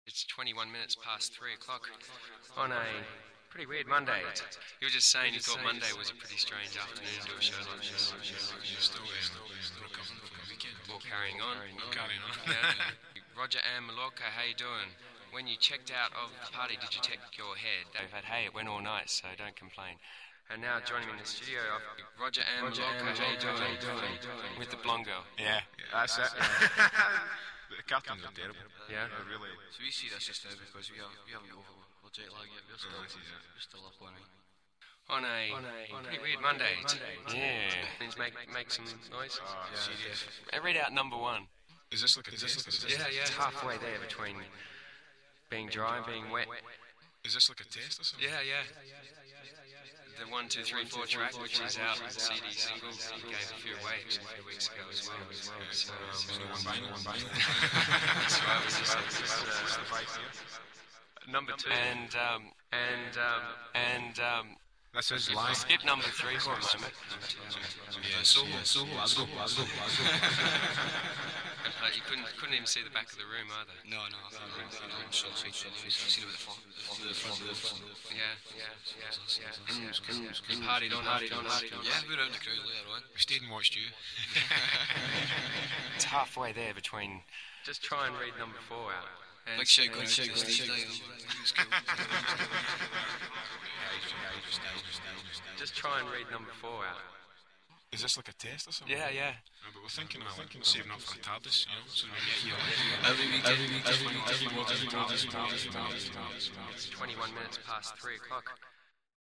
It's 21 minutes past 3 o'clock on a pretty weird Monday. You were just saying you thought Monday was a pretty strange afternoon to do a show like this. Still recovering from the weekend. Or carrying on. Yeah. Roger and Mallorca, how you doing? When you checked out of the party, did you check your head? They've had, hey, it went all night, so don't complain. And now joining me in the studio, Roger and Mallorca, how you doing? With the blonde girl. Yeah, that's it. The cartoons are terrible. Yeah? They're really... So we see this just now because we haven't got over jet lag yet. We're still up on it. On a pretty weird Monday. Yeah. Make some noise. Serious. Read out number one. Is this like a test? Yeah. It's halfway there between being dry and being wet. Is this like a test or something? Yeah. The 1, 2, 3, 4 track, which is out CD single, he gave a few away a few weeks ago as well. So, No one buying. that's right. It was just number 2. And This is live. skip number 3 for a moment. Glasgow. You couldn't even see the back of the room either. No. I'm so excited. You've seen it before. Yeah. You partied on. Yeah, we were out in the crowd later on. We stayed and watched you. It's halfway there between. Just try and read number 4 out. And Big shout going to the stage dive. just try and read number 4 out. Is this like a test or something? Yeah. No, but we're thinking of saving up for the TARDIS, you know, so we get you Every week. It's 21 minutes past 3 o'clock